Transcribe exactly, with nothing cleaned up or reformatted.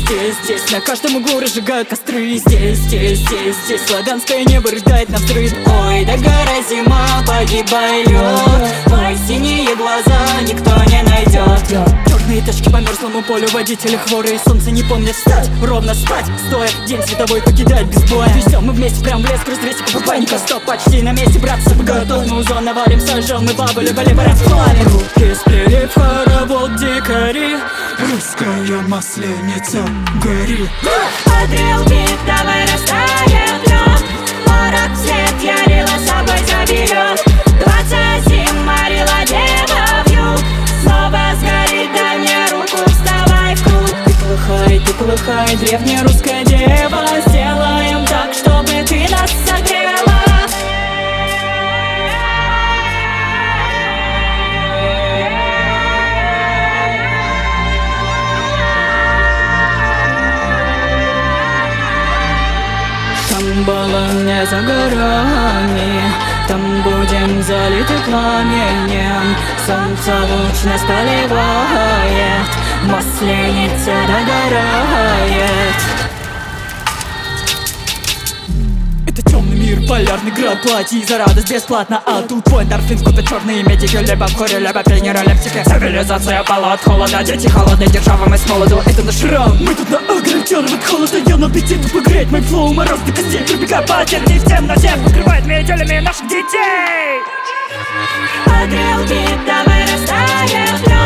здесь, здесь на каждом углу разжигают костры. Здесь, здесь, здесь, здесь славянское небо рыдает навзрыд. Ой, да гора зима погибает. Мои синие глаза никто не найдет. Черные тачки по мерзлому полю, водители хворые, солнце не помнят встать, ровно спать, стоя, день световой покидает без боя. Везем мы вместе прям в лес, круз рейсиков и паника. Стоп, почти на месте, братцы, готов, мы узон навалим. Сожжем мы бабы, либо либо расплавим. Руки сплели в хоровод дикари. Русская масленица, гори. Подрелки, давай растает лед. Порок свет ярила собой заберет. Двадцать зим морила дева в юг. Снова сгорит, дай мне руку, вставай в круг. Ты плыхай, ты плыхай, древняя русская дева. Сделаем так, чтобы ты нас согрела. Шамбала не за горами, там будем залиты пламенем. Солнце луч нас поливает, масленица догорает. Это темный мир, полярный град, плати за радость бесплатно. А тут твой эндорфин купит черные медики. Либо в хоре, либо пионера, лептики. Цивилизация пала от холода, дети холодной державы мы с молоду. Это наш шрам, мы тут на ограниченном от холода. Я на аппетит погреть, мой флоу, мороз до костей. Пробегай по терни, в темноте покрывает метелями наших детей. Подрелки, давай растает лед.